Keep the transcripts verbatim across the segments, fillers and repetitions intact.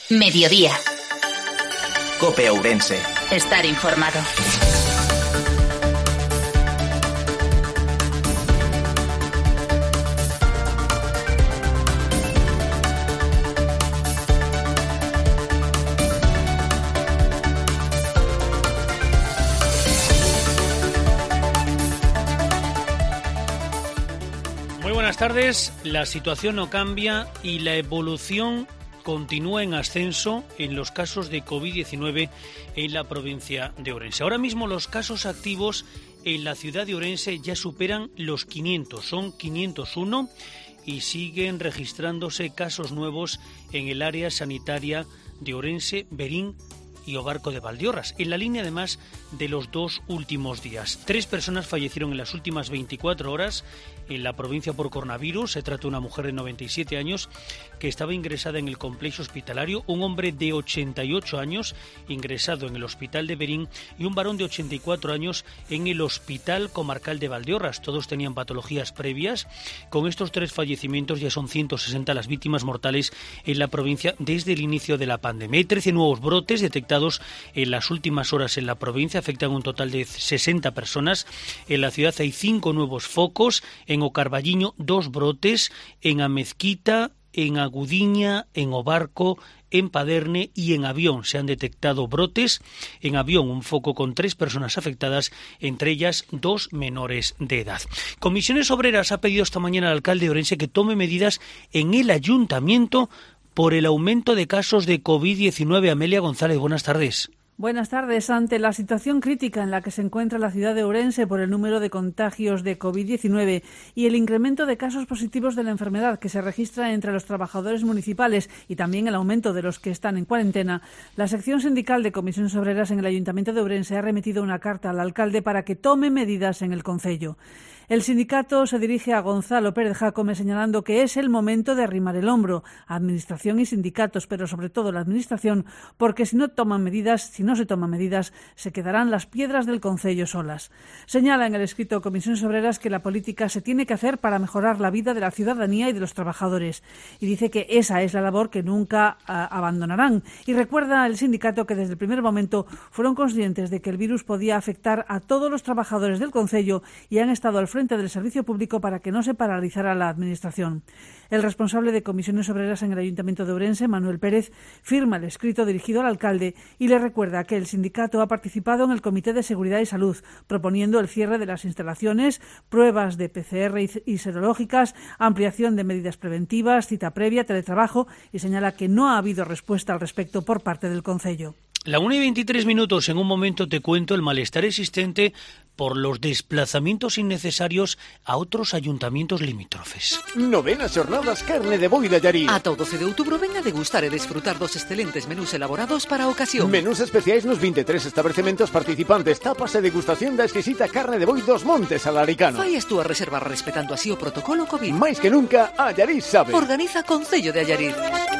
Mediodía. COPE Ourense. Estar informado. Muy buenas tardes. La situación no cambia y la evolución continúa en ascenso en los casos de COVID diecinueve en la provincia de Ourense. Ahora mismo los casos activos en la ciudad de Ourense ya superan los quinientos, son quinientos uno y siguen registrándose casos nuevos en el área sanitaria de Ourense, Verín y Obarco de Valdeorras, en la línea además de los dos últimos días. Tres personas fallecieron en las últimas veinticuatro horas en la provincia por coronavirus. Se trata de una mujer de noventa y siete años que estaba ingresada en el complejo hospitalario, un hombre de ochenta y ocho años ingresado en el hospital de Verín y un varón de ochenta y cuatro años en el hospital comarcal de Valdeorras. Todos tenían patologías previas. Con estos tres fallecimientos ya son ciento sesenta las víctimas mortales en la provincia desde el inicio de la pandemia. Hay trece nuevos brotes detectados en las últimas horas en la provincia, afectan un total de sesenta personas. En la ciudad hay cinco nuevos focos, en Ocarballiño dos brotes, en Amezquita, en Agudiña, en Obarco, en Paderne y en Avión se han detectado brotes. En Avión un foco con tres personas afectadas, entre ellas dos menores de edad. Comisiones Obreras ha pedido esta mañana al alcalde de Ourense que tome medidas en el ayuntamiento por el aumento de casos de COVID diecinueve. Amelia González, buenas tardes. Buenas tardes. Ante la situación crítica en la que se encuentra la ciudad de Ourense por el número de contagios de COVID diecinueve y el incremento de casos positivos de la enfermedad que se registra entre los trabajadores municipales y también el aumento de los que están en cuarentena, la sección sindical de Comisiones Obreras en el Ayuntamiento de Ourense ha remitido una carta al alcalde para que tome medidas en el concello. El sindicato se dirige a Gonzalo Pérez Jácome señalando que es el momento de arrimar el hombro a Administración y sindicatos, pero sobre todo la Administración, porque si no toman medidas, si no se toman medidas, se quedarán las piedras del concello solas. Señala en el escrito Comisiones Obreras que la política se tiene que hacer para mejorar la vida de la ciudadanía y de los trabajadores. Y dice que esa es la labor que nunca uh, abandonarán. Y recuerda el sindicato que desde el primer momento fueron conscientes de que el virus podía afectar a todos los trabajadores del concello y han estado al frente del servicio público para que no se paralizara la administración. El responsable de Comisiones Obreras en el Ayuntamiento de Ourense, Manuel Pérez, firma el escrito dirigido al alcalde y le recuerda que el sindicato ha participado en el Comité de Seguridad y Salud, proponiendo el cierre de las instalaciones, pruebas de P C R y serológicas, ampliación de medidas preventivas, cita previa, teletrabajo, y señala que no ha habido respuesta al respecto por parte del concello. La una y veintitrés minutos, en un momento te cuento el malestar existente por los desplazamientos innecesarios a otros ayuntamientos limítrofes. Novenas jornadas carne de boi de Allariz. Ata o doce de outubro ven a degustar e desfrutar dos excelentes menús elaborados para a ocasión. Menús especiais nos vinte e tres establecementos participantes, tapas e degustación da exquisita carne de boi dos Montes Alaricano. Fai as túas reservas respetando así o protocolo COVID. Mais que nunca, Allariz sabe. Organiza Concello de Allariz.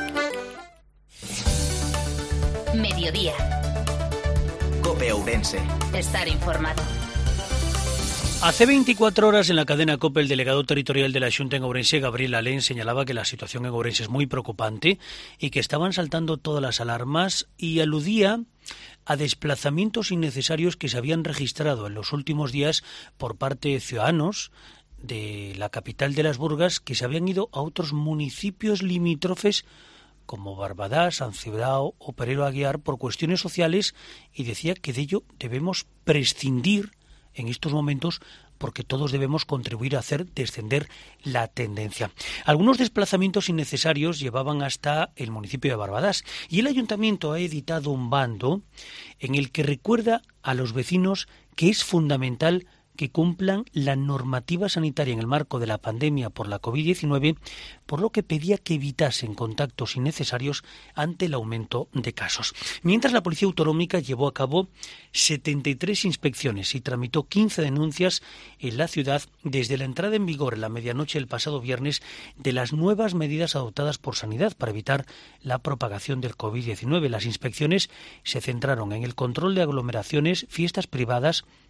Mediodía. COPE Ourense. Estar informado. Hace veinticuatro horas en la cadena COPE el delegado territorial de la Xunta en Ourense, Gabriel Alén, señalaba que la situación en Ourense es muy preocupante y que estaban saltando todas las alarmas y aludía a desplazamientos innecesarios que se habían registrado en los últimos días por parte de ciudadanos de la capital de las Burgas que se habían ido a otros municipios limítrofes como Barbadás, San Ciudad o Perero Aguiar por cuestiones sociales, y decía que de ello debemos prescindir en estos momentos porque todos debemos contribuir a hacer descender la tendencia. Algunos desplazamientos innecesarios llevaban hasta el municipio de Barbadás y el ayuntamiento ha editado un bando en el que recuerda a los vecinos que es fundamental que cumplan la normativa sanitaria en el marco de la pandemia por la COVID diecinueve, por lo que pedía que evitasen contactos innecesarios ante el aumento de casos. Mientras, la Policía Autonómica llevó a cabo setenta y tres inspecciones y tramitó quince denuncias en la ciudad desde la entrada en vigor en la medianoche del pasado viernes de las nuevas medidas adoptadas por Sanidad para evitar la propagación del COVID diecinueve. Las inspecciones se centraron en el control de aglomeraciones, fiestas privadas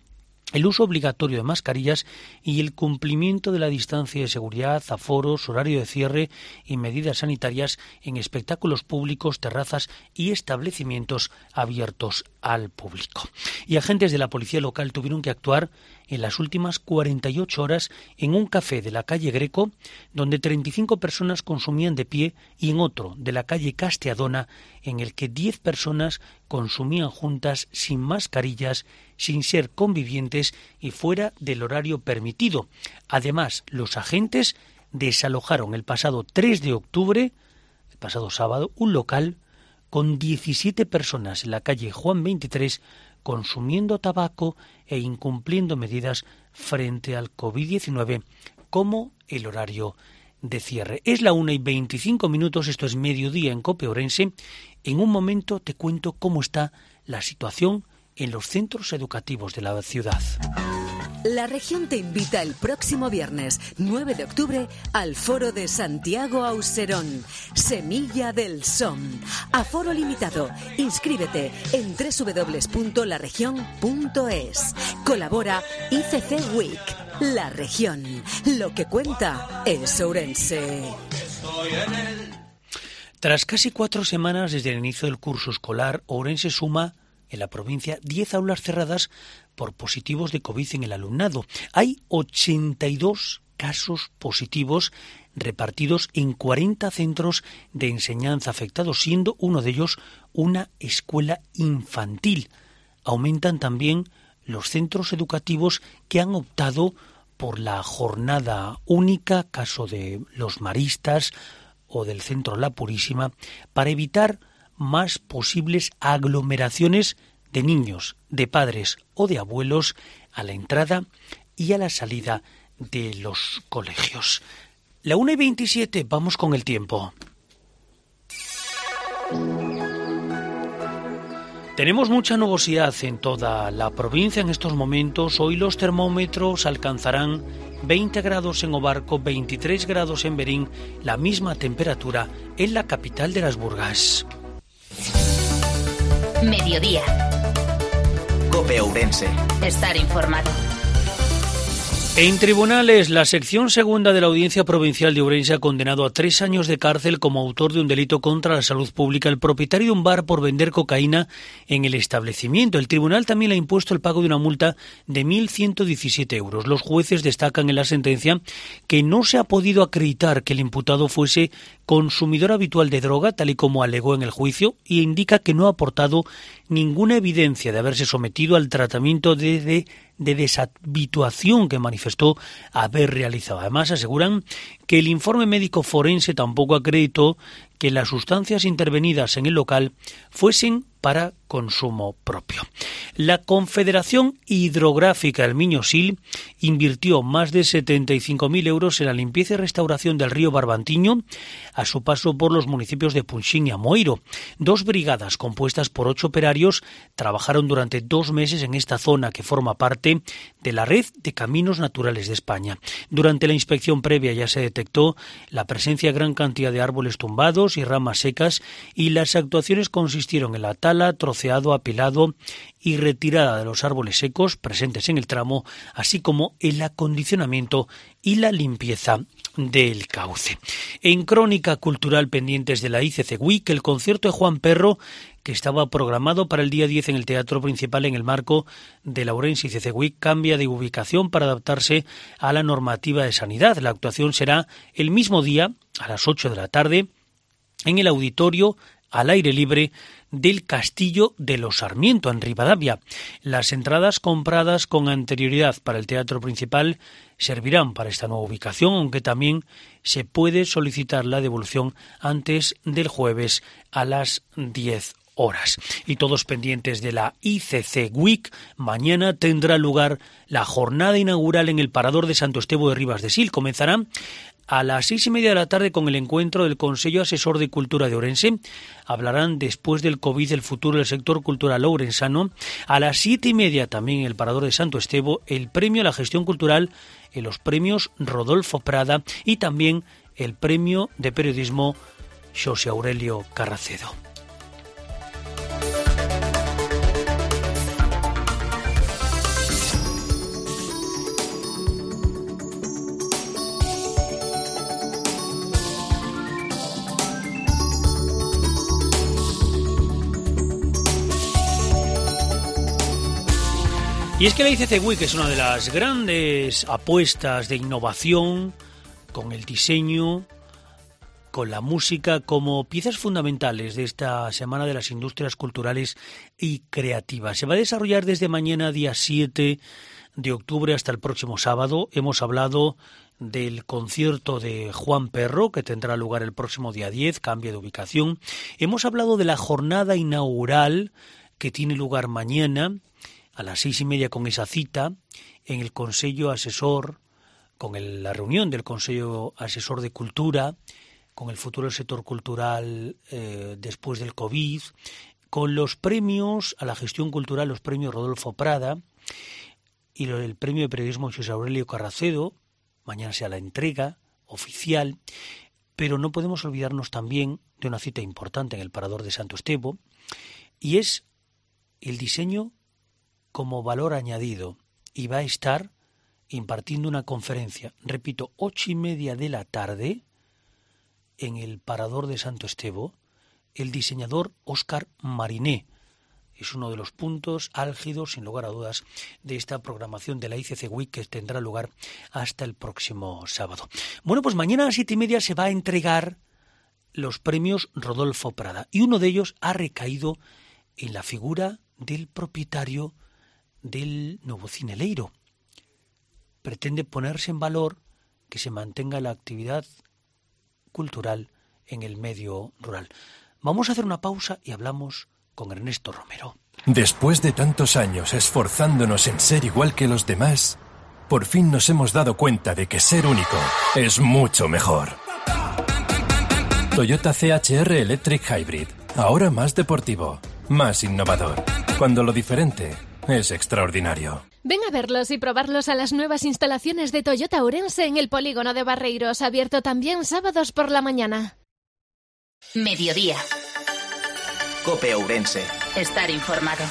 el uso obligatorio de mascarillas y el cumplimiento de la distancia de seguridad, aforos, horario de cierre y medidas sanitarias en espectáculos públicos, terrazas y establecimientos abiertos al público. Y agentes de la policía local tuvieron que actuar en las últimas cuarenta y ocho horas en un café de la calle Greco, donde treinta y cinco personas consumían de pie, y en otro de la calle Casteadona, en el que diez personas consumían juntas sin mascarillas, sin ser convivientes y fuera del horario permitido. Además, los agentes desalojaron el pasado tres de octubre, el pasado sábado, un local con diecisiete personas en la calle Juan veintitrés consumiendo tabaco e incumpliendo medidas frente al covid diecinueve, como el horario de cierre. Es la una y veinticinco minutos, esto es Mediodía en COPE Ourense. En un momento te cuento cómo está la situación en los centros educativos de la ciudad. La región te invita el próximo viernes nueve de octubre al Foro de Santiago Auserón, Semilla del Son. Aforo limitado. Inscríbete en doble u doble u doble u punto la región punto es. Colabora I C C Week. La región. Lo que cuenta es Ourense. Tras casi cuatro semanas desde el inicio del curso escolar, Ourense suma en la provincia diez aulas cerradas por positivos de COVID en el alumnado. Hay ochenta y dos casos positivos repartidos en cuarenta centros de enseñanza afectados, siendo uno de ellos una escuela infantil. Aumentan también los centros educativos que han optado por la jornada única, caso de los Maristas o del Centro La Purísima, para evitar más posibles aglomeraciones de niños, de padres o de abuelos a la entrada y a la salida de los colegios. La una y veintisiete, vamos con el tiempo. Tenemos mucha nubosidad en toda la provincia en estos momentos. Hoy los termómetros alcanzarán veinte grados en Obarco, veintitrés grados en Berín, la misma temperatura en la capital de las Burgas. Mediodía. COPE Ourense. Estar informado. En tribunales, la sección segunda de la Audiencia Provincial de Ourense ha condenado a tres años de cárcel como autor de un delito contra la salud pública al propietario de un bar por vender cocaína en el establecimiento. El tribunal también le ha impuesto el pago de una multa de mil ciento diecisiete euros. Los jueces destacan en la sentencia que no se ha podido acreditar que el imputado fuese consumidor habitual de droga, tal y como alegó en el juicio, y indica que no ha aportado ninguna evidencia de haberse sometido al tratamiento de, de, de deshabituación que manifestó haber realizado. Además, aseguran que el informe médico forense tampoco acreditó que las sustancias intervenidas en el local fuesen para consumo propio. La Confederación Hidrográfica del Miño-Sil invirtió más de setenta y cinco mil euros en la limpieza y restauración del río Barbantiño a su paso por los municipios de Punxín y Amoeiro. Dos brigadas compuestas por ocho operarios trabajaron durante dos meses en esta zona que forma parte de la red de caminos naturales de España. Durante la inspección previa ya se detectó la presencia de gran cantidad de árboles tumbados y ramas secas, y las actuaciones consistieron en la tala, troceado, apilado y retirada de los árboles secos presentes en el tramo, así como el acondicionamiento y la limpieza del cauce. En crónica cultural pendientes de la I C C Week, el concierto de Juan Perro, que estaba programado para el día diez en el Teatro Principal en el marco de la Ourense I C C Week, cambia de ubicación para adaptarse a la normativa de sanidad. La actuación será el mismo día, a las ocho de la tarde, en el auditorio al aire libre del Castillo de los Sarmiento, en Rivadavia. Las entradas compradas con anterioridad para el Teatro Principal servirán para esta nueva ubicación, aunque también se puede solicitar la devolución antes del jueves a las diez horas. Y todos pendientes de la I C C Week, mañana tendrá lugar la jornada inaugural en el Parador de Santo Estevo de Ribas de Sil. Comenzará a las seis y media de la tarde con el encuentro del Consejo Asesor de Cultura de Ourense. Hablarán después del COVID del futuro del sector cultural ourensano. A las siete y media también en el Parador de Santo Estevo el premio a la gestión cultural en los premios Rodolfo Prada y también el premio de periodismo Xosé Aurelio Carracedo. Y es que la I C C Week es una de las grandes apuestas de innovación con el diseño, con la música, como piezas fundamentales de esta Semana de las Industrias Culturales y Creativas. Se va a desarrollar desde mañana, día siete de octubre, hasta el próximo sábado. Hemos hablado del concierto de Juan Perro, que tendrá lugar el próximo día diez, cambia de ubicación. Hemos hablado de la jornada inaugural que tiene lugar mañana, a las seis y media, con esa cita, en el Consejo Asesor, con el, la reunión del Consejo Asesor de Cultura, con el futuro del sector cultural eh, después del COVID, con los premios a la gestión cultural, los premios Rodolfo Prada y el premio de periodismo José Aurelio Carracedo. Mañana sea la entrega oficial, pero no podemos olvidarnos también de una cita importante en el Parador de Santo Estevo, y es el diseño como valor añadido, y va a estar impartiendo una conferencia, repito, ocho y media de la tarde, en el Parador de Santo Estevo, el diseñador Óscar Mariné. Es uno de los puntos álgidos, sin lugar a dudas, de esta programación de la I C C Week, que tendrá lugar hasta el próximo sábado. Bueno, pues mañana a las siete y media se va a entregar los premios Rodolfo Prada, y uno de ellos ha recaído en la figura del propietario del Nuevo Cine Leiro. Pretende ponerse en valor que se mantenga la actividad cultural en el medio rural. Vamos a hacer una pausa y hablamos con Ernesto Romero. Después de tantos años esforzándonos en ser igual que los demás, por fin nos hemos dado cuenta de que ser único es mucho mejor. Toyota C H R Electric Hybrid, ahora más deportivo, más innovador, cuando lo diferente es extraordinario. Ven a verlos y probarlos a las nuevas instalaciones de Toyota Ourense en el polígono de Barreiros, abierto también sábados por la mañana. Mediodía. COPE Ourense. Estar informado.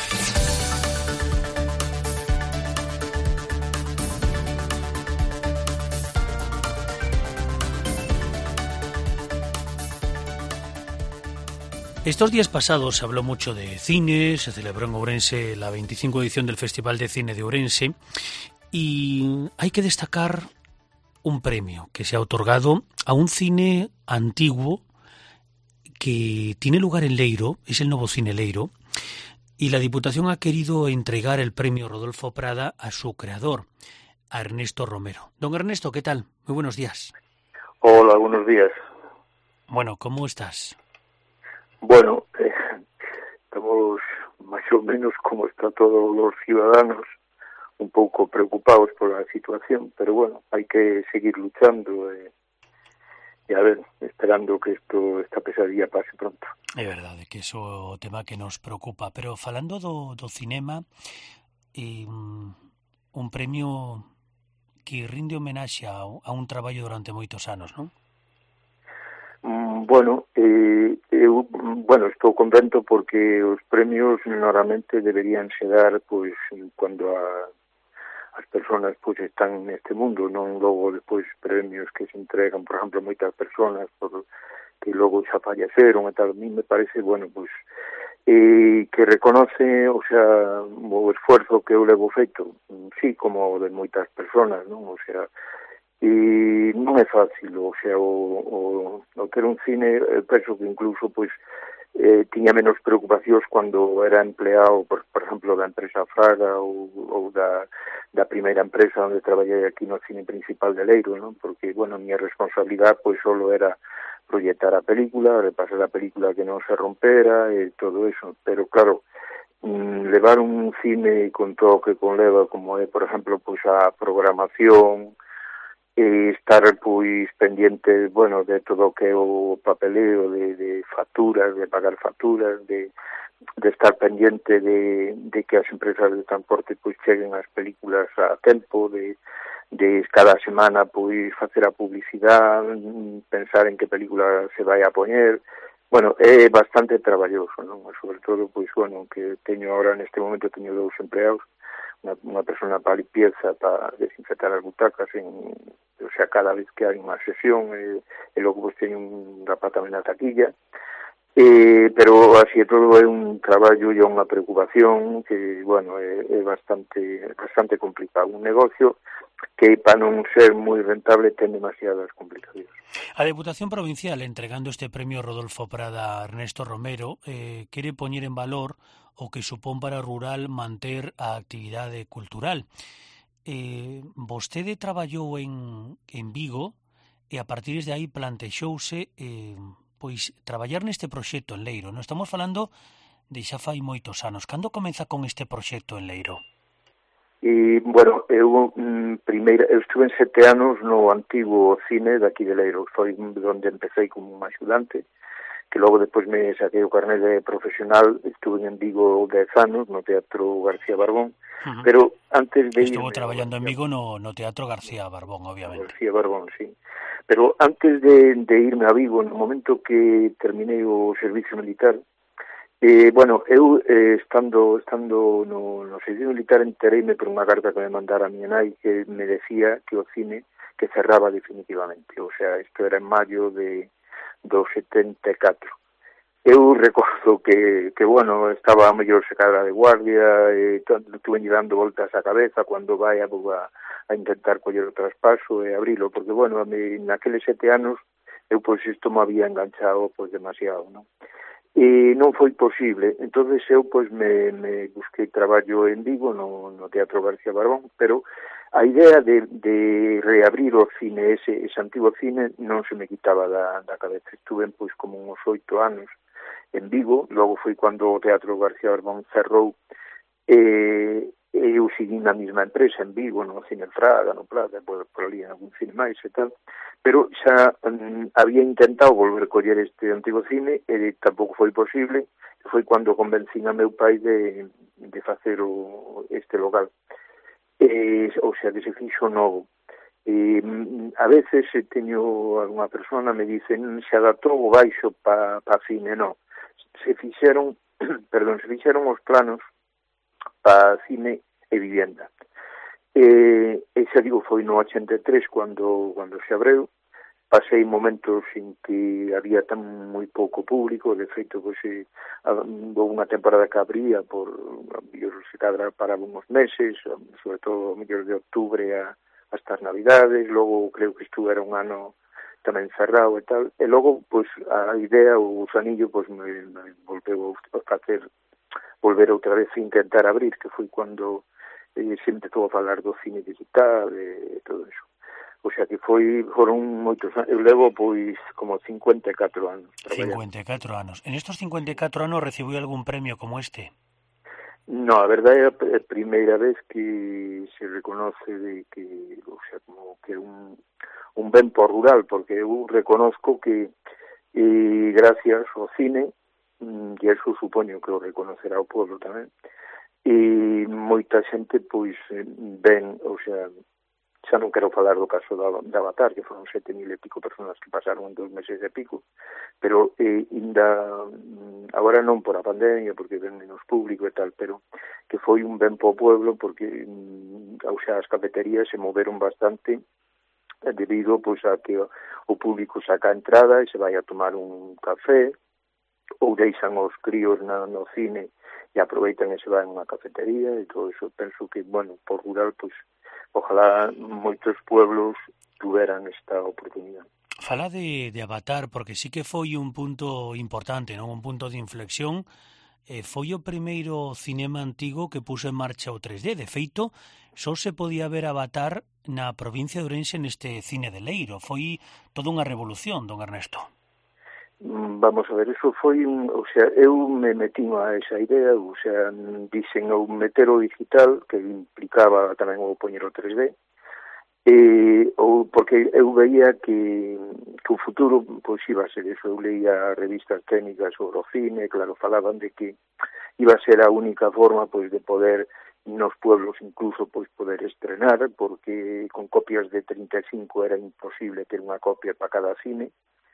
Estos días pasados se habló mucho de cine, se celebró en Ourense la veinticinco edición del Festival de Cine de Ourense, y hay que destacar un premio que se ha otorgado a un cine antiguo que tiene lugar en Leiro, es el Nuevo Cine Leiro, y la Diputación ha querido entregar el premio Rodolfo Prada a su creador, a Ernesto Romero. Don Ernesto, ¿qué tal? Muy buenos días. Hola, buenos días. Bueno, ¿cómo estás? Bueno, eh, estamos más o menos como están todos los ciudadanos, un poco preocupados por la situación, pero bueno, hay que seguir luchando eh, y a ver, esperando que esto esta pesadilla pase pronto. É verdade que iso é o tema que nos preocupa, pero falando do, do cinema, eh, un premio que rinde homenaxe a, a un traballo durante moitos anos, non? Bueno, eh, eu, bueno, estou contento porque os premios normalmente deberían se dar pois cando a, as persoas pois están neste mundo, non logo despois premios que se entregan, por exemplo, moitas persoas por que logo xa falleceron e tal. A mí me parece, bueno, pois eh, que reconoce, o sea, o esforzo que eu levo feito, sí, como de moitas persoas, non? O sea, e non é fácil, o sea, o, o, o ter un cine, eh, penso que incluso, pois, eh, tiña menos preocupacións cando era empleado, por, por exemplo, da empresa Fraga ou, ou da, da primeira empresa onde traballei aquí no cine principal de Leiro, non? Porque, bueno, a miña responsabilidade, pois, solo era proyectar a película, repasar a película que non se rompera e todo eso, pero, claro, mm, levar un cine con todo o que conleva, como é, por exemplo, pois, a programación, e estar pois pendiente, bueno, de todo o que é o papeleo de, de facturas, de pagar facturas, de, de estar pendiente de, de que as empresas de transporte pois cheguen as películas a tempo, de, de cada semana pois facer a publicidade, pensar en que película se vai a poñer. Bueno, é bastante traballoso, non? Sobre todo, pois, bueno, que teño ahora neste momento teño dous empleados, Una, unha persona para limpieza, para desinfectar as butacas, en, o sea, cada vez que hai unha sesión, e, e logo pues, teño un rapaz tamén na taquilla, Eh, pero así todo é un traballo e unha preocupación que, bueno, é, é bastante bastante complicado. Un negocio que, para non ser moi rentable, ten demasiadas complicacións. A Deputación Provincial, entregando este premio Rodolfo Prada a Ernesto Romero, eh, quere poñer en valor o que supón para o rural manter a actividade cultural. Eh, vostede traballou en, en Vigo e a partir de aí plantexouse eh, pois traballar neste proxecto en Leiro. Non estamos falando de xa fai moitos anos. Cando comeza con este proxecto en Leiro? E, bueno, eu mm, primeira, eu estuve en sete anos no antigo cine daqui de Leiro. Foi onde empecé como un axudante, que logo depois me saquei o carnet de profesional. Estuve en Vigo dez anos no Teatro García Barbón, uh-huh. pero antes de Estuvo irme... traballando en Vigo no, no Teatro García Barbón, obviamente. García Barbón, sí. Pero antes de, de irme a Vigo, no momento que terminei o servicio militar, eh, bueno, eu eh, estando estando no, no servicio militar entereime por unha carta que me mandara a miña nai que me decía que o cine que cerraba definitivamente. O sea, isto era en maio de do setenta e catro. Eu recordo que, que bueno, estaba a mellor secada de guardia, e estuve dando voltas á cabeza cando vai a, a intentar coller o traspaso e abrilo, porque, bueno, a mí, naqueles sete anos, eu, pois, isto me había enganchado, pois, demasiado, non? E non foi posible. Entonces eu, pois, me, me busquei traballo en Vigo, no, no Teatro García Barbón, pero a idea de, de reabrir o cine, ese, ese antigo cine, non se me quitaba da, da cabeza. Estuve, pois, como uns oito anos en Vigo, logo foi cando o Teatro García Barbón cerrou, e eu segui na mesma empresa en Vigo, no Cine Fraga, no Plata, por, por ali en algún cine máis e tal, pero xa um, había intentado volver a coller este antigo cine e tampouco foi posible. Foi cando convencín a meu pai de, de facer o, este local. E, ou sea, que se fixo novo. E, a veces se teño alguna persona me dicen se adaptou o baixo para pa cine, non. Se fixeron, perdón, se fixeron os planos para cine e vivienda. E, e xa digo, foi no ochenta e tres cando, cando se abreu. Pasei momentos en que había tan moi pouco público, de feito, pois, eh, houve unha temporada que abría por, mellor, se cadra para uns meses, sobre todo, mellor, de outubro a, hasta as Navidades. Logo, creo que estuve era un ano tamén cerrado e tal, e logo, pois, a idea, o gusanillo, pois, me, me volveu a facer volver outra vez a intentar abrir, que foi cando eh, se empezou a falar do cine digital e todo eso. O sea, que foi, foron moitos anos. Eu levo, pois, como cincuenta e catro anos traballando. cincuenta e catro anos. En estos cincuenta e catro anos recibiu algún premio como este? No, a verdade é a primeira vez que se reconoce de que, o sea, como que un, un ben por rural, porque eu reconozco que eh, gracias ao cine, e eso supoño que o reconocerá o pueblo tamén, e moita xente, pois, ven, o sea, xa non quero falar do caso da, da Avatar, que foron sete mil e pico personas que pasaron en dos meses e pico, pero eh, ainda, agora non por a pandemia, porque ven menos público e tal, pero que foi un ben po pueblo, porque, o sea, as cafeterías se moveron bastante debido, pois, a que o público saca a entrada e se vai a tomar un café, ou deixan os críos na, no cine e aproveitan e se van a unha cafetería e todo eso. Penso que, bueno, por rural, pois, ojalá moitos pueblos tuveran esta oportunidade. Fala de, de Avatar, porque sí que foi un punto importante, non? Un punto de inflexión. Eh, foi o primeiro cinema antigo que puso en marcha o tres D. De feito, só se podía ver Avatar na provincia de Ourense neste cine de Leiro. Foi toda unha revolución, don Ernesto. Vamos a ver, eso foi un, o sea, eu me metín a esa idea, o sea, dixen o meter o digital, que implicaba tamén o poñer o tres D, e, ou, porque eu veía que, que o futuro, pois, iba a ser eso. Eu leía revistas técnicas sobre o cine, claro, falaban de que iba a ser a única forma, pois, de poder nos pueblos incluso, pois, poder estrenar, porque con copias de trinta e cinco era imposible ter unha copia para cada cine,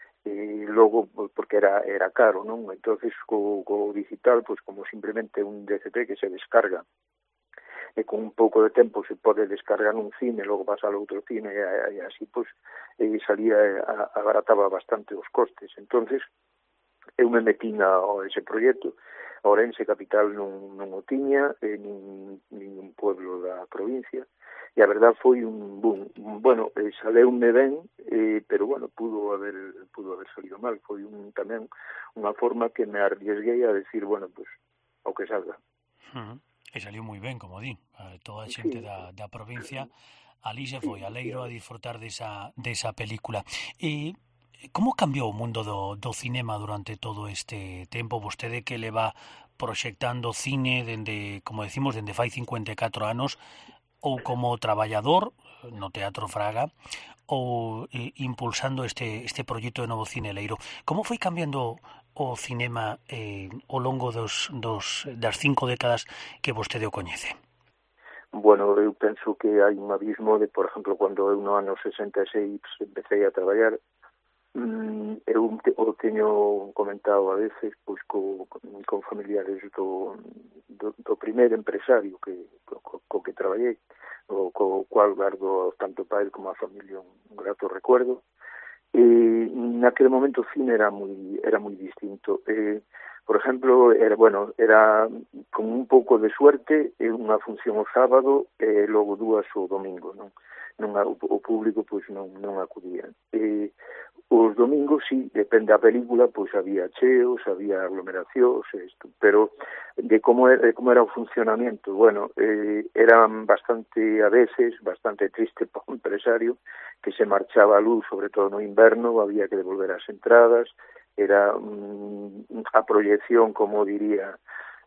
e logo, porque era era caro, non? Entonces, co, co digital, pois, como simplemente un D C P que se descarga, e con un pouco de tempo se pode descargar un cine, logo pasar ao outro cine, e, e así, pois, e salía, a, abarataba bastante os costes. Entonces, eu me metín a, a ese proxecto. Ourense capital non, non o tiña, eh, nin, nin un pueblo da provincia, e a verdad foi un boom. Bueno, eh, saleume ben, eh, pero bueno, pudo haber pudo haber salido mal. Foi un, tamén unha forma que me arriesguei a decir, bueno, pues, ao que salga. Uh-huh. E saliu moi ben, como di, eh, toda a xente sí. da, da provincia, ali se foi, sí, aleiro a disfrutar desa, desa película. E como cambiou o mundo do, do cinema durante todo este tempo? Vostede que leva proxectando cine dende, como decimos, dende fai cincuenta e catro anos, ou como traballador no Teatro Fraga, ou eh, impulsando este este proxecto de novo cine leiro. Como foi cambiando o cinema eh, ao longo dos, dos das cinco décadas que vostede o coñece? Bueno, eu penso que hai un abismo de, por exemplo, cando eu no ano sesenta e seis empecé a traballar, Mm, eu te, o teño comentado a veces pois co, con familiares do, do, do primeiro empresario que co, co que traballei, o co cual guardo tanto para ele como a familia un grato recuerdo. E naquele momento o cine era moi era moi distinto. Eh, por exemplo, era bueno, era con un pouco de suerte unha función o sábado e logo dúas o domingo, non? Non o, o público pois non non acudía. E os domingos, sí, depende da película, pois había cheos, había aglomeracións, isto, pero de como era, de como era o funcionamento, bueno, eh, eran bastante, a veces, bastante triste para o empresario, que se marchaba a luz, sobre todo no inverno, había que devolver as entradas, era mm, a proyección, como diría,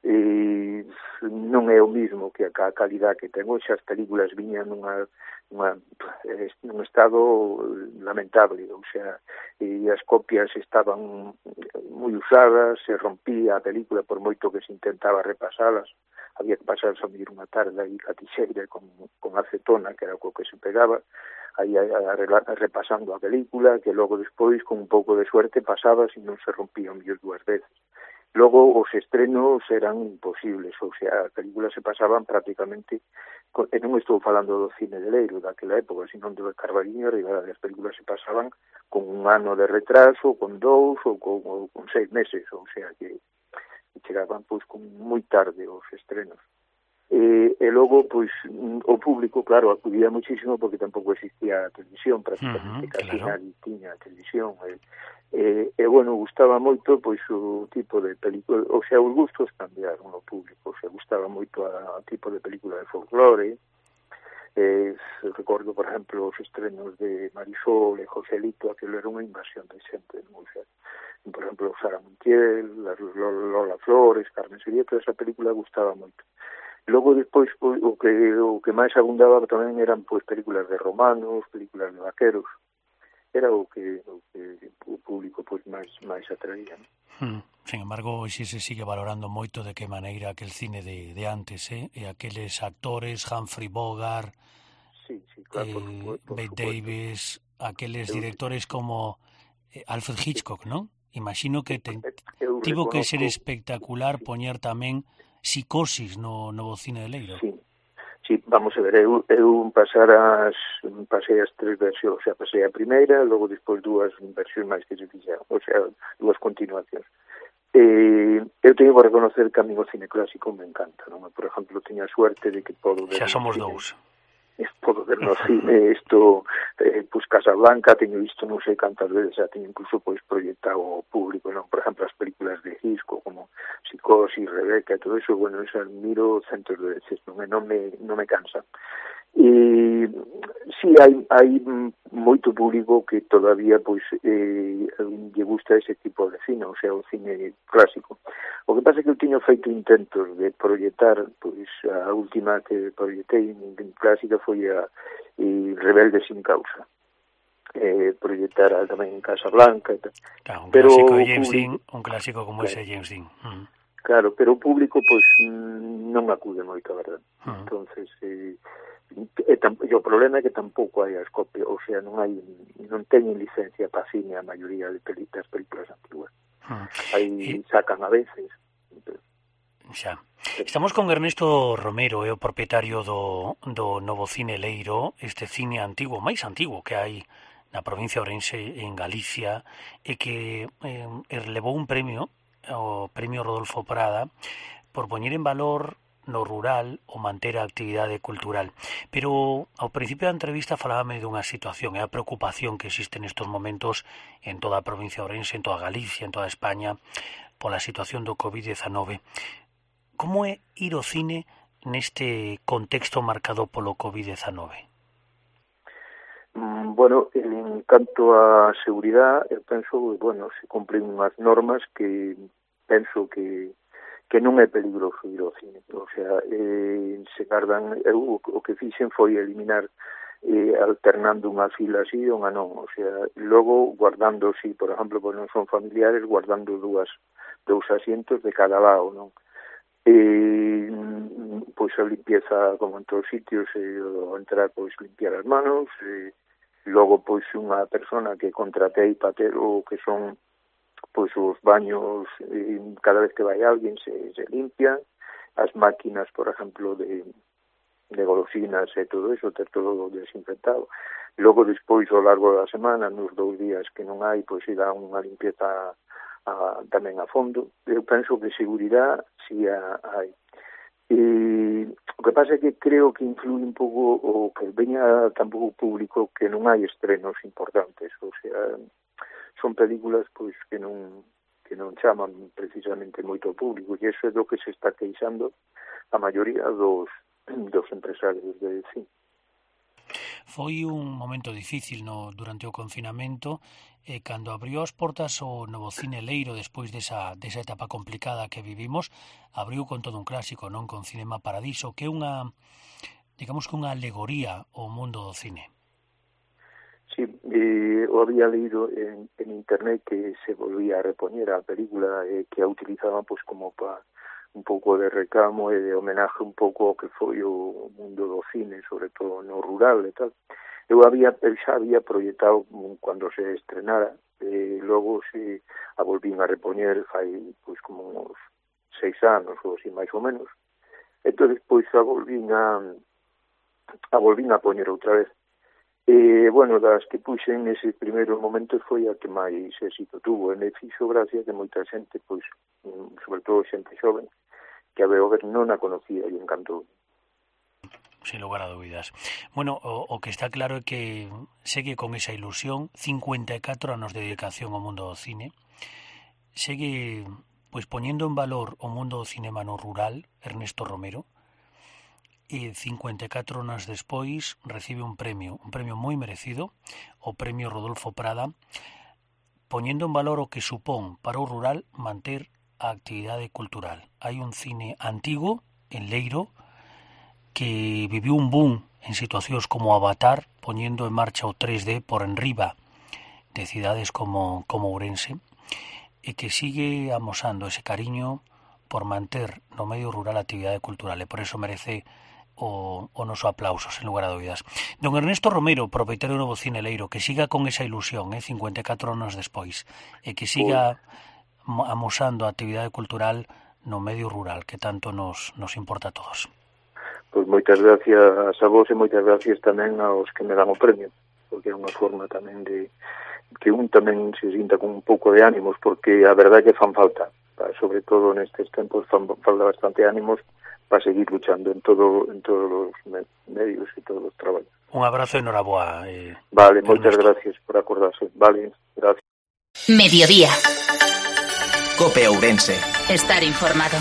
eh, non é o mismo que a, a calidad que ten hoxe. As películas viñan nunha Uma, eh, nun estado lamentable, o sea, e as copias estaban moi usadas, se rompía a película por moito que se intentaba repasalas, había que pasarse a medir unha tarde aí a tixeira con, con acetona, que era o que se pegaba, aí a, a, a, repasando a película, que logo despois, con un pouco de suerte, pasaba e non se rompía mellor dúas veces. Logo, os estrenos eran imposibles, ou sea, as películas se pasaban prácticamente, e non estou falando do cine de leiro daquela época, sino do Carballiño, as películas se pasaban con un ano de retraso, con dous ou con, ou con seis meses, ou sea, que chegaban pois con moi tarde os estrenos. E, e logo, pois, o público, claro, acudía muchísimo porque tampouco existía a televisión, prácticamente uh-huh, casi claro. Nadie tiña a televisión. E, e, e, bueno, gustaba moito, pois, o tipo de película, o sea, os gustos cambiaron no público, o sea, gustaba moito a, a tipo de película de folclore. Eh, recordo, por exemplo, os estrenos de Marisol e Joselito, aquilo era unha invasión de xente, non? O sea, por exemplo, Sara Montiel, Lola Flores, Carmen Sevilla, toda esa película gustaba moito. Logo, despois, pois, o que o que máis abundaba tamén eran pois películas de romanos, películas de vaqueros. Era o que o, que, o público pois máis máis atraía, ¿no? Hmm. Sin embargo, hoxe se sigue valorando moito de que maneira aquel cine de, de antes, eh? E aqueles actores, Humphrey Bogart, sí, sí, claro, eh, por supuesto, por Bette supuesto. Davis, aqueles directores como eh, Alfred Hitchcock, ¿no? Imagino que te, tivo que ser espectacular poñer tamén Psicosis no novo cine de leiro. Sí, sí, vamos a ver, eu, eu pasar as, pasei as tres versións, o sea, pasei a primeira, logo despois dúas versións máis que se fixeron, o sea, dúas continuacións. Eh, eu teño que reconocer que a mí o cine clásico me encanta, non? Por exemplo, teño a suerte de que podo ver... Xa somos dous. Podo ver no cine isto, eh, pues Casablanca, teño visto non sei cantas veces, xa teño incluso pois proyectado ao público, non? Por exemplo, as películas de Hitchcock como Psicosis, Rebeca, e todo eso, bueno, eso admiro centos de veces, non, non me non me cansa. E si sí, hai hai moito público que todavía pois eh, lle gusta ese tipo de cine, o sea, o cine clásico. O que pasa é que eu tiño feito intentos de proyectar, pois a última que proyectei en clásica foi a e Rebelde sin causa. Eh, proyectar tamén en Casablanca e tal. Claro, un pero clásico de James Dean, un clásico como claro. Ese James Dean. Mm. Claro, pero o público pois non acude moito, a verdade. Mm. Entonces, eh, E, e o problema é que tampouco hai as copias, o sea, non hai non teñen licencia para cine a maioría de películas, películas antiguas. Hmm. Aí sacan a veces. Xa. Estamos con Ernesto Romero, é o propietario do, do Novo Cine Leiro, este cine antigo, máis antigo que hai na provincia de Ourense, en Galicia, e que eh, levou un premio, o Premio Rodolfo Prada, por poñer en valor no rural o manter a actividade cultural. Pero ao principio da entrevista falábame dunha situación, é a preocupación que existe nestes momentos en toda a provincia de Ourense, en toda Galicia, en toda España, pola situación do covid diecinueve. Como é ir ao cine neste contexto marcado polo covid diecinueve? Bueno, en canto a seguridade, eu penso, bueno, se cumplen unhas normas que penso que que non é peligroso ir ao cine. O sea, eh, se gardan, eu, o que fixen foi eliminar eh, alternando unha fila así e unha non. O sea, logo guardando, si, por exemplo, pois non son familiares, guardando dúas, dous asientos de cada lado, non? E, pois a limpieza, como en todos os sitios, eh, ao entrar, pois limpiar as manos, e logo, pois, unha persona que contratei para ter o que son pois os baños, eh, cada vez que vai alguén se, se limpian, as máquinas, por exemplo, de, de golosinas e todo eso, ter todo desinfectado. Logo, despois, ao largo da semana, nos dous días que non hai, pois se dá unha limpieza a, tamén a fondo. Eu penso que seguridade si a hai. E o que pasa é que creo que influi un pouco o que veña tampouco público que non hai estrenos importantes, o sea, son películas pois que non que non chaman precisamente moito ao público, e iso é do que se está queixando a maioría dos dos empresarios de cine. Foi un momento difícil no durante o confinamento, e cando abriu as portas o novo cine Leiro despois desa desa etapa complicada que vivimos, abriu con todo un clásico, non, con Cinema Paradiso, que é unha, digamos que unha alegoría ao mundo do cine. Sí, eh, o había leído en, en internet que se volvía a repoñer a película, eh, que a utilizaban pues como para un pouco de recamo e de homenaje un pouco ao que foi o mundo do cine, sobre todo no rural e tal. Eu había, xa había proyectado cando se estrenara, e logo se a volvín a repoñer fai pois como uns seis anos ou así máis ou menos. Entón, pois a volvín a a volvín a poñer outra vez. E, bueno, das que puxen nese primeiro momento foi a que máis éxito tuvo. E me fixo gracia que moita xente, pois, sobre todo xente xoven, que a veo ver non a conocía e encantou. Sin lugar a dúbidas. Bueno, o, o que está claro é que segue con esa ilusión, cincuenta e catro anos de dedicación ao mundo do cine, segue, pois, poñendo en valor o mundo do cinema no rural, Ernesto Romero, e cincuenta e catro anos despois recibe un premio, un premio moi merecido, o Premio Rodolfo Prada, poñendo en valor o que supón para o rural manter a actividade cultural. Hai un cine antigo, en Leiro, que viviu un boom en situacións como Avatar, poñendo en marcha o tres D por enriba de cidades como, como Ourense, e que sigue amosando ese cariño por manter no medio rural a actividade cultural, e por eso merece o, o noso aplauso, sen lugar a dúbidas. Don Ernesto Romero, propietario do Novo Cine Leiro, que siga con esa ilusión, eh, cincuenta e catro anos despois, e que siga amosando a actividade cultural no medio rural, que tanto nos, nos importa a todos. Pois moitas gracias a vos e moitas gracias tamén aos que me dan o premio, porque é unha forma tamén de que un tamén se sinta con un pouco de ánimos, porque a verdade é que fan falta, sobre todo nestes tempos fan falta bastante ánimos para seguir luchando en todo en todos os medios e todos os traballos. Un abrazo e noraboa. Eh, vale, moitas gracias por acordarse. Vale, gracias. Mediodía. COPE Ourense. Estar informado.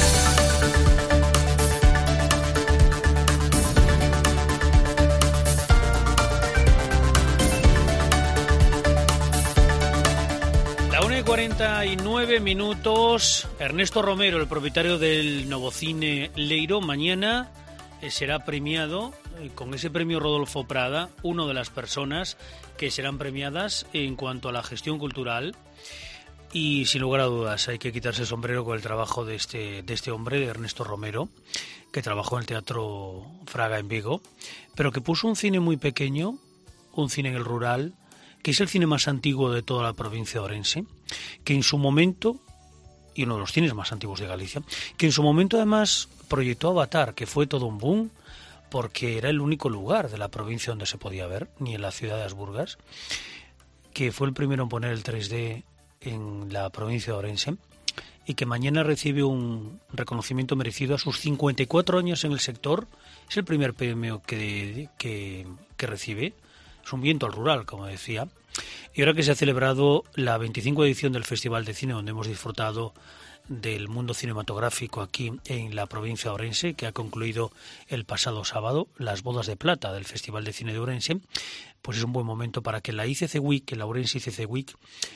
cuarenta y nueve minutos. Ernesto Romero, el propietario del Novo Cine Leiro, mañana eh, será premiado eh, con ese premio Rodolfo Prada, una de las personas que serán premiadas en cuanto a la gestión cultural. Y sin lugar a dudas hay que quitarse el sombrero con el trabajo de este, de este hombre, de Ernesto Romero, que trabajó en el Teatro Fraga en Vigo, pero que puso un cine muy pequeño, un cine en el rural, que es el cine más antiguo de toda la provincia de Ourense, que en su momento, y uno de los cines más antiguos de Galicia, que en su momento además proyectó Avatar, que fue todo un boom, porque era el único lugar de la provincia donde se podía ver, ni en la ciudad de Asburgas, que fue el primero en poner el tres D en la provincia de Ourense, y que mañana recibe un reconocimiento merecido a sus cincuenta y cuatro años en el sector. Es el primer premio que, que, que recibe. Es un viento al rural, como decía. Y ahora que se ha celebrado la veinticinco edición del Festival de Cine, donde hemos disfrutado del mundo cinematográfico aquí en la provincia de Ourense, que ha concluido el pasado sábado, las bodas de plata del Festival de Cine de Ourense, pues es un buen momento para que la I C C Week, que la Ourense I C C Week,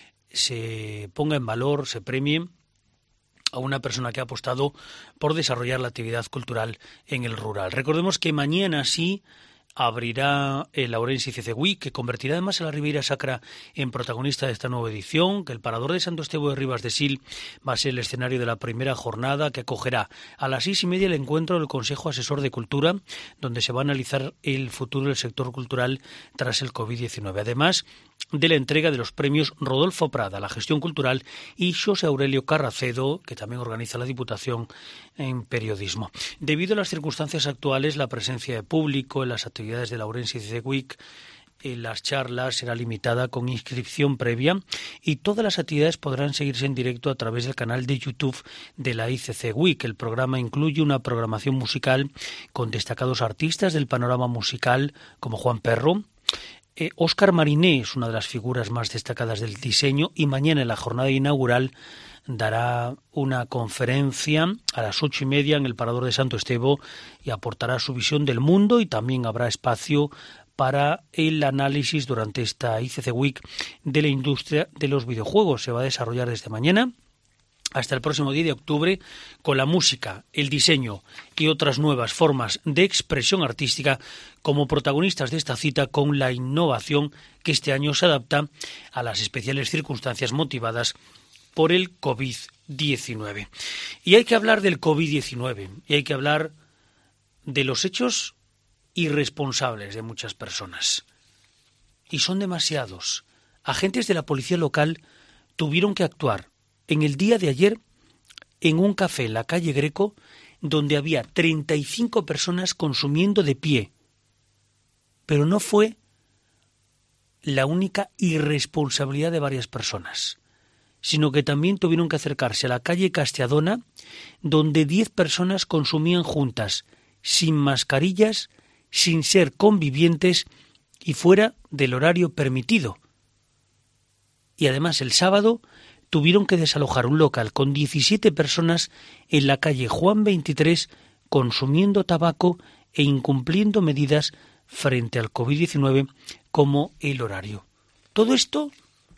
se ponga en valor, se premie a una persona que ha apostado por desarrollar la actividad cultural en el rural. Recordemos que mañana sí abrirá el Ourense I C C Week, que convertirá además a la Ribeira Sacra en protagonista de esta nueva edición, que el Parador de Santo Estevo de Ribas de Sil va a ser el escenario de la primera jornada, que acogerá a las seis y media el encuentro del Consejo Asesor de Cultura, donde se va a analizar el futuro del sector cultural tras el covid diecinueve. Además de la entrega de los premios Rodolfo Prada, la gestión cultural, y Xosé Aurelio Carracedo, que también organiza la Diputación en periodismo. Debido a las circunstancias actuales, la presencia de público en las actividades de la Ourense I C C Week, en las charlas, será limitada con inscripción previa, y todas las actividades podrán seguirse en directo a través del canal de YouTube de la I C C Week. El programa incluye una programación musical con destacados artistas del panorama musical como Juan Perro. Eh, Óscar Mariné es una de las figuras más destacadas del diseño, y mañana en la jornada inaugural dará una conferencia a las ocho y media en el Parador de Santo Estevo y aportará su visión del mundo, y también habrá espacio para el análisis durante esta I C C Week de la industria de los videojuegos. Se va a desarrollar desde mañana hasta el próximo diez de octubre con la música, el diseño y otras nuevas formas de expresión artística como protagonistas de esta cita, con la innovación que este año se adapta a las especiales circunstancias motivadas por el covid diecinueve. Y hay que hablar del covid diecinueve, y hay que hablar de los hechos irresponsables de muchas personas. Y son demasiados. Agentes de la policía local tuvieron que actuar en el día de ayer en un café en la calle Greco, donde había treinta y cinco personas consumiendo de pie. Pero no fue la única irresponsabilidad de varias personas, sino que también tuvieron que acercarse a la calle Castelladona, donde diez personas consumían juntas, sin mascarillas, sin ser convivientes y fuera del horario permitido. Y además el sábado tuvieron que desalojar un local con diecisiete personas en la calle Juan veintitrés, consumiendo tabaco e incumpliendo medidas frente al covid diecinueve como el horario. Todo esto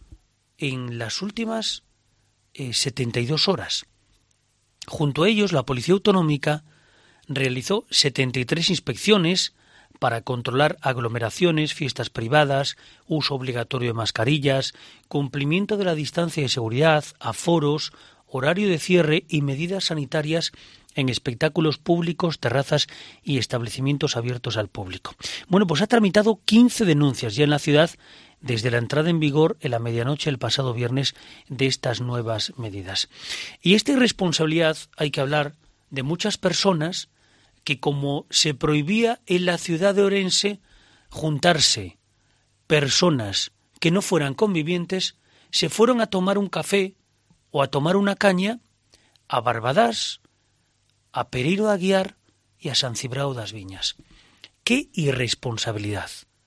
en las últimas eh, setenta y dos horas. Junto a ellos, la Policía Autonómica realizó setenta y tres inspecciones para controlar aglomeraciones, fiestas privadas, uso obligatorio de mascarillas, cumplimiento de la distancia de seguridad, aforos, horario de cierre y medidas sanitarias en espectáculos públicos, terrazas y establecimientos abiertos al público. Bueno, pues ha tramitado quince denuncias ya en la ciudad desde la entrada en vigor en la medianoche el pasado viernes de estas nuevas medidas. Y esta irresponsabilidad, hay que hablar de muchas personas que, como se prohibía en la ciudad de Ourense juntarse personas que no fueran convivientes, se fueron a tomar un café o a tomar una caña a Barbadás, a Pereiro de Aguiar y a San Cibrao das Viñas. ¡Qué irresponsabilidad!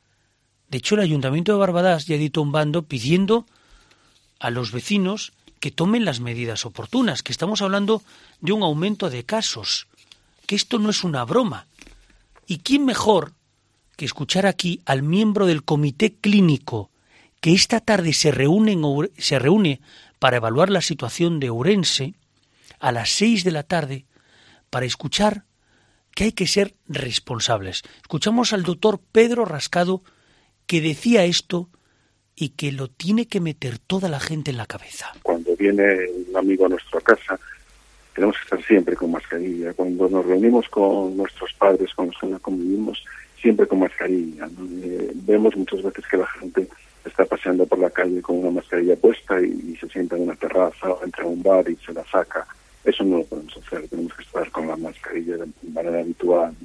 De hecho, el Ayuntamiento de Barbadás ya editó un bando pidiendo a los vecinos que tomen las medidas oportunas, que estamos hablando de un aumento de casos, que esto no es una broma. ¿Y quién mejor que escuchar aquí al miembro del comité clínico que esta tarde se reúne, en, se reúne para evaluar la situación de Ourense a las seis de la tarde, para escuchar que hay que ser responsables? Escuchamos al doctor Pedro Rascado, que decía esto y que lo tiene que meter toda la gente en la cabeza. Cuando viene un amigo a nuestra casa, tenemos que estar siempre con mascarilla. Cuando nos reunimos con nuestros padres, con los que no convivimos, siempre con mascarilla, ¿no? Eh, vemos muchas veces que la gente está paseando por la calle con una mascarilla puesta y, y se sienta en una terraza o entra a un bar y se la saca. Eso no lo podemos hacer, tenemos que estar con la mascarilla de manera habitual, ¿no?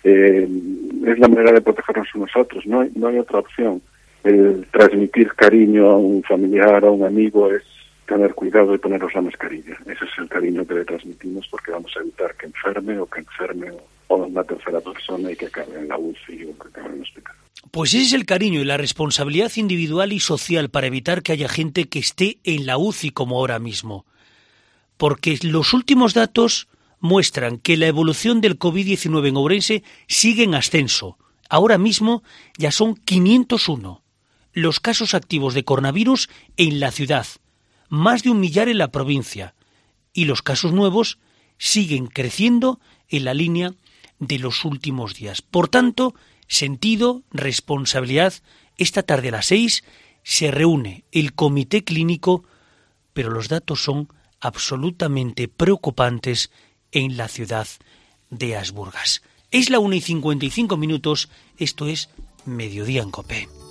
eh, es la manera de protegernos nosotros, no hay, no hay otra opción. El transmitir cariño a un familiar, a un amigo, es tener cuidado de ponernos la mascarilla. Ese es el cariño que le transmitimos, porque vamos a evitar que enferme o que enferme o una tercera persona y que acabe en la U C I o que acabe en el hospital. Pues ese es el cariño y la responsabilidad individual y social para evitar que haya gente que esté en la U C I como ahora mismo. Porque los últimos datos muestran que la evolución del covid diecinueve en Ourense sigue en ascenso. Ahora mismo ya son quinientos uno los casos activos de coronavirus en la ciudad, más de un millar en la provincia, y los casos nuevos siguen creciendo en la línea de los últimos días. Por tanto, sentido, responsabilidad, esta tarde a las seis se reúne el comité clínico, pero los datos son absolutamente preocupantes en la ciudad de Asburgas. Es la una y cincuenta y cinco minutos, esto es Mediodía en COPE.